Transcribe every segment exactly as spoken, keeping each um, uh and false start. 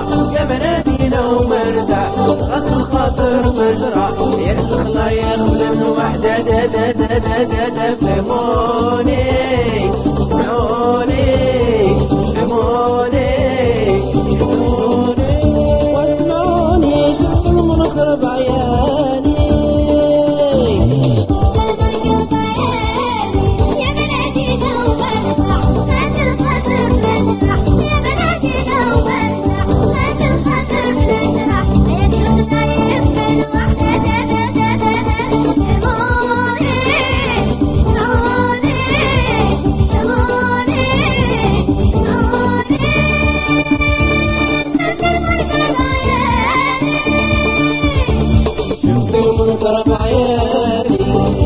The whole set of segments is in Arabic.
مشرع يا بلادينا ومرتاح غسل الخاطر مشرع يا الخلايق من وحدة دا دا دا دا دا دا فهموني فهموني فهموني واسمعوني شوفوا المنخر بعيالي ضرب عيالي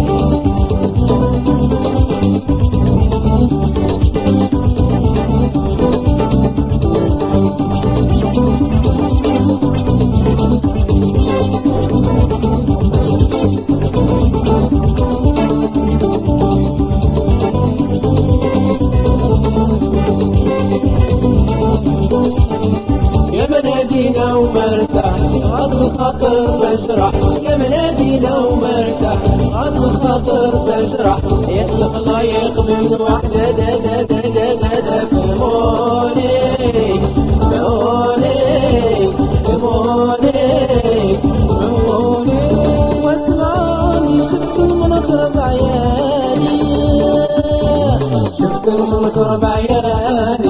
يا منادينا ومرتاح غض الخاطر مشرح يا منادينا ومرتاح غض الخاطر تجرح يا الخلايق من وحدة دا دا دا دا دا دا فهموني فهموني فهموني فهموني واسمعوني شفت المنخر بعيالي شفت المنخر بعيالي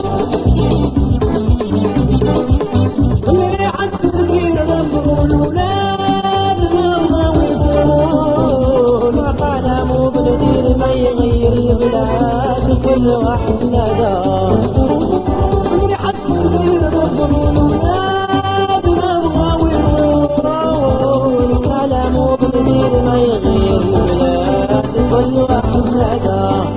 كل واحد نادى من حد صغير رسول ولاد ما بغاو يروحوا كلامه بالدير ما يغير البلاد كل واحد نادى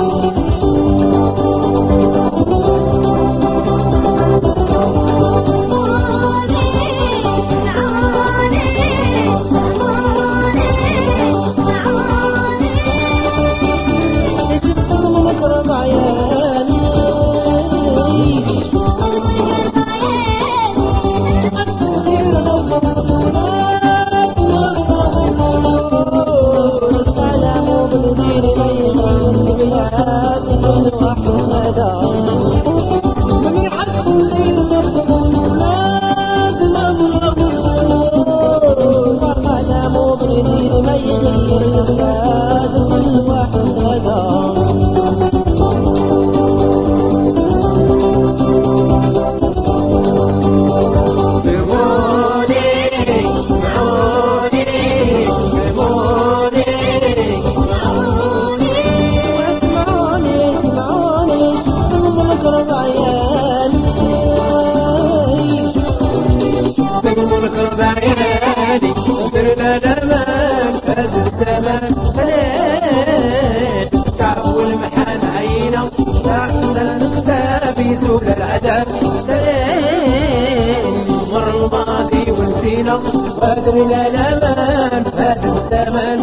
بدر الألمان فات الزمان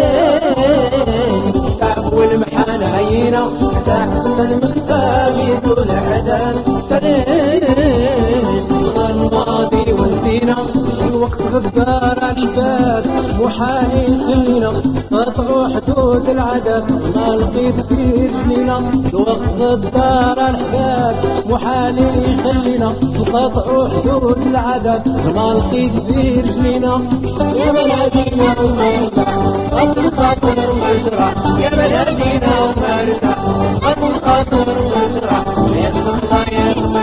سنين تعب والمحان عينا تحت المكتاب يزول عدان سنين الماضي ونسينا الوقت غدار عالباب محال يخلينا قطعوا حدود العذاب ما لقيت في رجلينا الوقت غدار عالباب محال يخلينا قطعوا حدود العذاب ما لقيت في رجلينا يا بلادينا ومرتاح غض الخاطر مجرح يا بلادينا ومرتاح غض الخاطر مجرح يا الخلايق